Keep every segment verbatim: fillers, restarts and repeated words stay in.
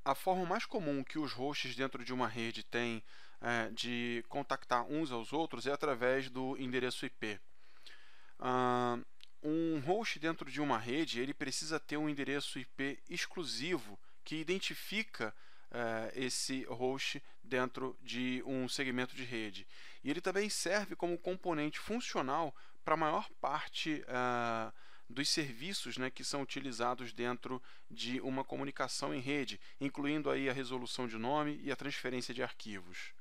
A forma mais comum que os hosts dentro de uma rede têm é, de contactar uns aos outros é através do endereço I P. Uh, um host dentro de uma rede ele precisa ter um endereço I P exclusivo que identifica uh, esse host dentro de um segmento de rede. E ele também serve como componente funcional para a maior parte uh, dos serviços, né, que são utilizados dentro de uma comunicação em rede, incluindo aí a resolução de nome e a transferência de arquivos.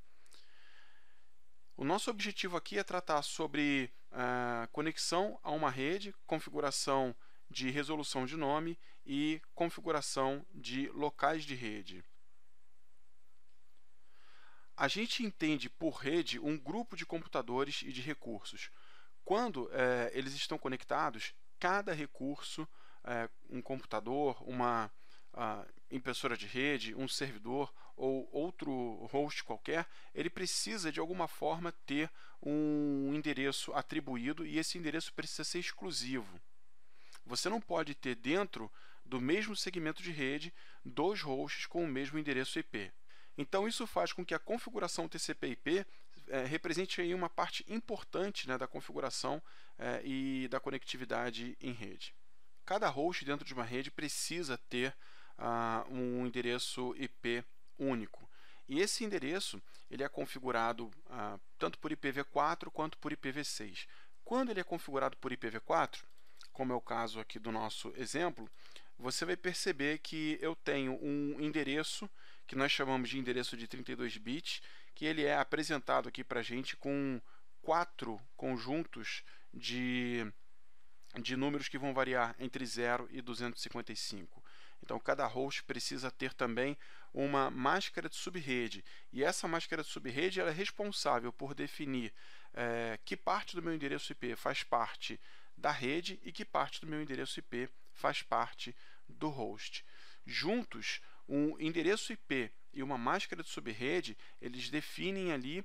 O nosso objetivo aqui é tratar sobre uh, conexão a uma rede, configuração de resolução de nome e configuração de locais de rede. A gente entende por rede um grupo de computadores e de recursos. Quando uh, eles estão conectados, cada recurso, uh, um computador, uma uh, impressora de rede, um servidor ou outro host qualquer, ele precisa de alguma forma ter um endereço atribuído e esse endereço precisa ser exclusivo. Você não pode ter dentro do mesmo segmento de rede dois hosts com o mesmo endereço I P. Então isso faz com que a configuração T C P/I P é, represente aí uma parte importante, né, da configuração é, e da conectividade em rede. Cada host dentro de uma rede precisa ter uh, um endereço I P único. E esse endereço ele é configurado uh, tanto por I P v quatro quanto por I P v seis. Quando ele é configurado por I P v quatro, como é o caso aqui do nosso exemplo, você vai perceber que eu tenho um endereço que nós chamamos de endereço de trinta e dois bits, que ele é apresentado aqui para a gente com quatro conjuntos de, de números que vão variar entre zero e duzentos e cinquenta e cinco. Então, cada host precisa ter também uma máscara de subrede, e essa máscara de subrede ela é responsável por definir é, que parte do meu endereço I P faz parte da rede e que parte do meu endereço I P faz parte do host. Juntos, um endereço I P e uma máscara de subrede, eles definem ali uh,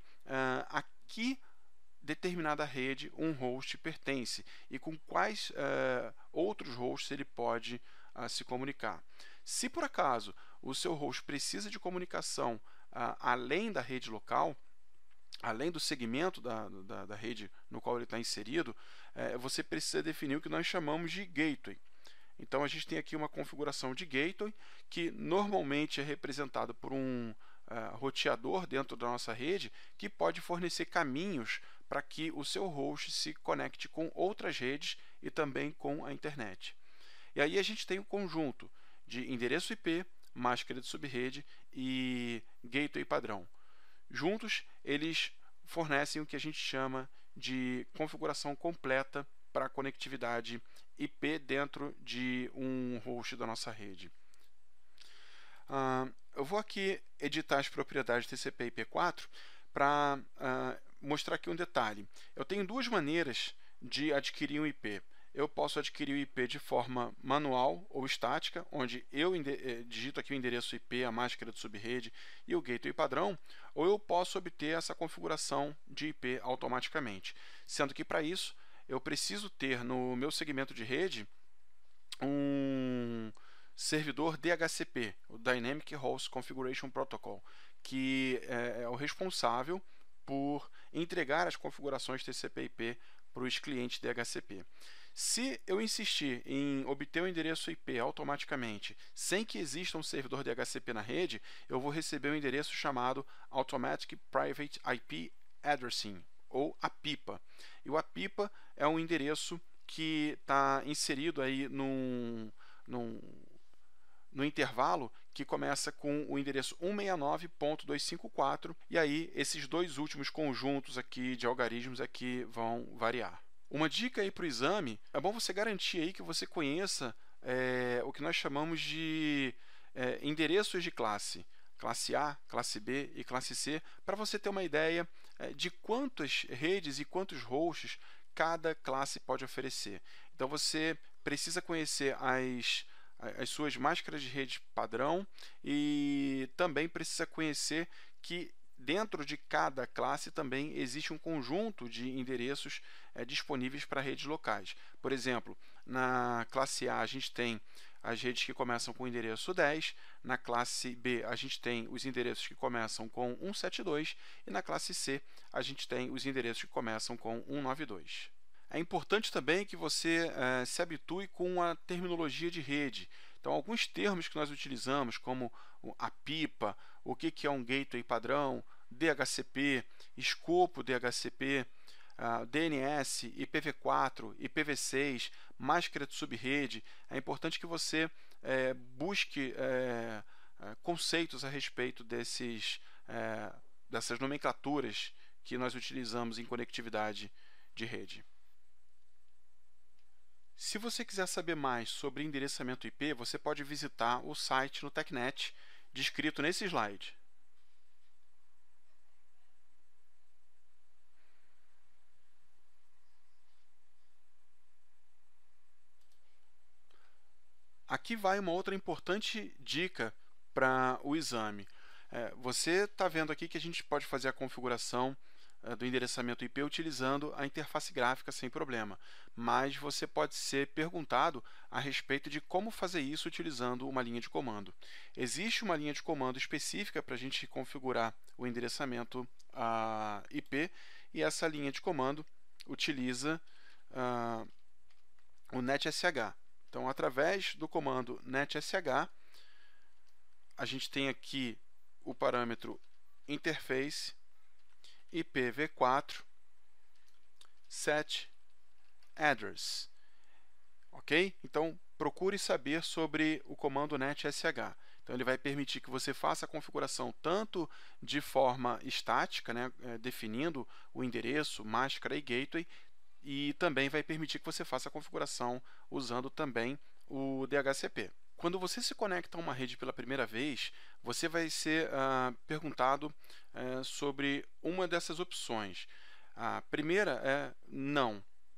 a que determinada rede um host pertence e com quais uh, outros hosts ele pode uh, se comunicar. Se por acaso o seu host precisa de comunicação uh, além da rede local, além do segmento da, da, da rede no qual ele está inserido, uh, você precisa definir o que nós chamamos de gateway. Então a gente tem aqui uma configuração de gateway que normalmente é representado por um uh, roteador dentro da nossa rede que pode fornecer caminhos para que o seu host se conecte com outras redes e também com a internet. E aí a gente tem um conjunto de endereço I P, máscara de subrede e gateway padrão. Juntos eles fornecem o que a gente chama de configuração completa para a conectividade I P dentro de um host da nossa rede. Uh, eu vou aqui editar as propriedades T C P/I P quatro para uh, mostrar aqui um detalhe. Eu tenho duas maneiras de adquirir um I P. Eu posso adquirir o I P de forma manual ou estática, onde eu digito aqui o endereço I P, a máscara de subrede e o gateway padrão, ou eu posso obter essa configuração de I P automaticamente. Sendo que para isso eu preciso ter no meu segmento de rede um servidor D H C P, o Dynamic Host Configuration Protocol, que é o responsável por entregar as configurações T C P/I P para os clientes D H C P. Se eu insistir em obter o endereço I P automaticamente, sem que exista um servidor D H C P na rede, eu vou receber um endereço chamado Automatic Private I P Addressing, ou A P I P A. E o A P I P A é um endereço que está inserido aí num, num, no intervalo que começa com o endereço cento e sessenta e nove ponto duzentos e cinquenta e quatro, e aí esses dois últimos conjuntos aqui de algarismos aqui vão variar. Uma dica aí para o exame, é bom você garantir aí que você conheça é, o que nós chamamos de é, endereços de classe. Classe A, classe B e classe C, para você ter uma ideia de quantas redes e quantos hosts cada classe pode oferecer. Então você precisa conhecer as, as suas máscaras de rede padrão e também precisa conhecer que dentro de cada classe também existe um conjunto de endereços é, disponíveis para redes locais. Por exemplo, na classe A a gente tem as redes que começam com o endereço dez, na classe B a gente tem os endereços que começam com cento e setenta e dois e na classe C a gente tem os endereços que começam com cento e noventa e dois. É importante também que você eh, se habitue com a terminologia de rede. Então, alguns termos que nós utilizamos, como a pipa, o que é um gateway padrão, D H C P, escopo D H C P, uh, D N S, I P v quatro, I P v seis, máscara de subrede, é importante que você eh, busque eh, conceitos a respeito desses, eh, dessas nomenclaturas que nós utilizamos em conectividade de rede. Se você quiser saber mais sobre endereçamento I P, você pode visitar o site no TecNet, descrito nesse slide. Aqui vai uma outra importante dica para o exame. É, você está vendo aqui que a gente pode fazer a configuração do endereçamento I P utilizando a interface gráfica sem problema, mas você pode ser perguntado a respeito de como fazer isso utilizando uma linha de comando. Existe uma linha de comando específica para a gente configurar o endereçamento a I P e essa linha de comando utiliza uh, o netsh. Então, através do comando netsh, a gente tem aqui o parâmetro interface I P v quatro set address. Ok? Então, procure saber sobre o comando netsh. Então, ele vai permitir que você faça a configuração tanto de forma estática, né, definindo o endereço, máscara e gateway, e também vai permitir que você faça a configuração usando também o D H C P. Quando você se conecta a uma rede pela primeira vez, você vai ser uh, perguntado uh, sobre uma dessas opções. A primeira é não.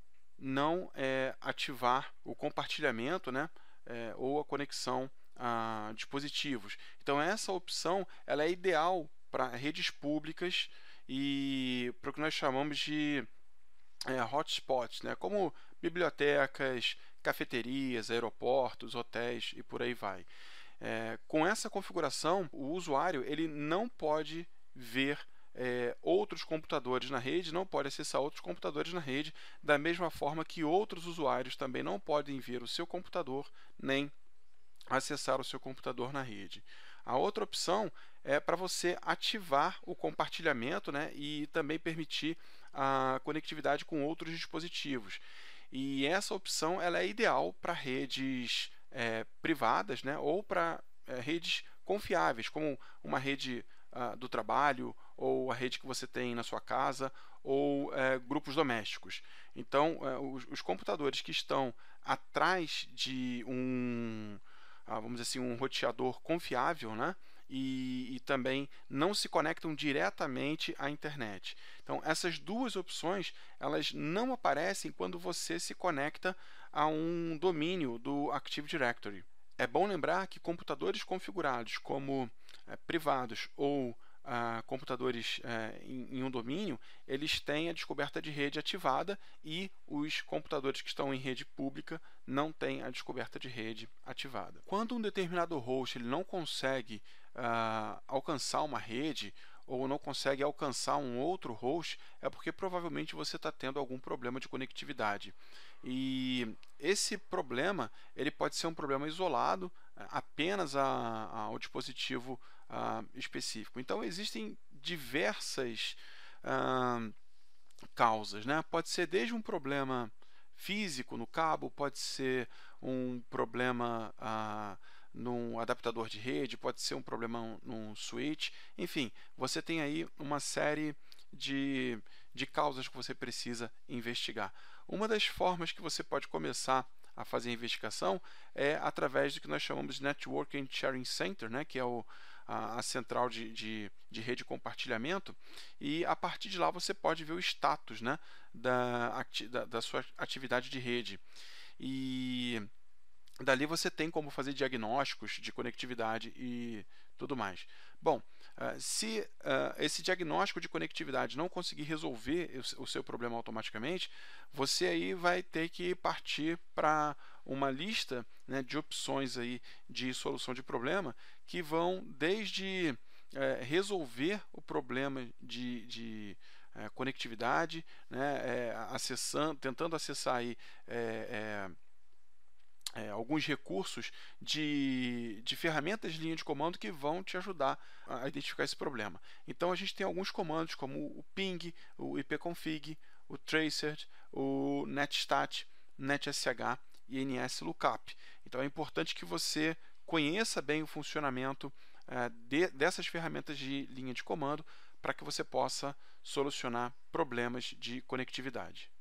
Não é ativar o compartilhamento, né, é, ou a conexão a dispositivos. Então, essa opção ela é ideal para redes públicas e para o que nós chamamos de é, hotspots, né, como bibliotecas, cafeterias, aeroportos, hotéis e por aí vai. É, com essa configuração, o usuário ele não pode ver é, outros computadores na rede, não pode acessar outros computadores na rede, da mesma forma que outros usuários também não podem ver o seu computador, nem acessar o seu computador na rede. A outra opção é para você ativar o compartilhamento, né, e também permitir a conectividade com outros dispositivos. E essa opção ela é ideal para redes é, privadas, né, ou para é, redes confiáveis, como uma rede uh, do trabalho, ou a rede que você tem na sua casa, ou é, grupos domésticos. Então, é, os, os computadores que estão atrás de um, uh, vamos dizer assim, um roteador confiável, né, E, e também não se conectam diretamente à internet. Então, essas duas opções elas não aparecem quando você se conecta a um domínio do Active Directory. É bom lembrar que computadores configurados como é, privados ou ah, computadores é, em, em um domínio, eles têm a descoberta de rede ativada e os computadores que estão em rede pública não têm a descoberta de rede ativada. Quando um determinado host ele não consegue Uh, alcançar uma rede ou não consegue alcançar um outro host, é porque provavelmente você está tendo algum problema de conectividade. E esse problema ele pode ser um problema isolado apenas a, a, ao dispositivo uh, específico. Então, existem diversas uh, causas, né? Pode ser desde um problema físico no cabo, pode ser um problema uh, num adaptador de rede, pode ser um problema num switch, enfim, você tem aí uma série de, de causas que você precisa investigar. Uma das formas que você pode começar a fazer a investigação é através do que nós chamamos de Network and Sharing Center, né, que é o, a, a central de, de, de rede de compartilhamento, e a partir de lá você pode ver o status, né, da, da, da sua atividade de rede. E dali você tem como fazer diagnósticos de conectividade e tudo mais. Bom, Uh, se uh, esse diagnóstico de conectividade não conseguir resolver o seu problema automaticamente, você aí vai ter que partir para uma lista, né, de opções aí de solução de problema que vão desde uh, resolver o problema de, de uh, conectividade, né, é, acessando, tentando acessar aí, é, é, É, alguns recursos de, de ferramentas de linha de comando que vão te ajudar a identificar esse problema. Então a gente tem alguns comandos como o ping, o ipconfig, o tracer, o netstat, netsh e nslookup. Então é importante que você conheça bem o funcionamento é, de, dessas ferramentas de linha de comando para que você possa solucionar problemas de conectividade.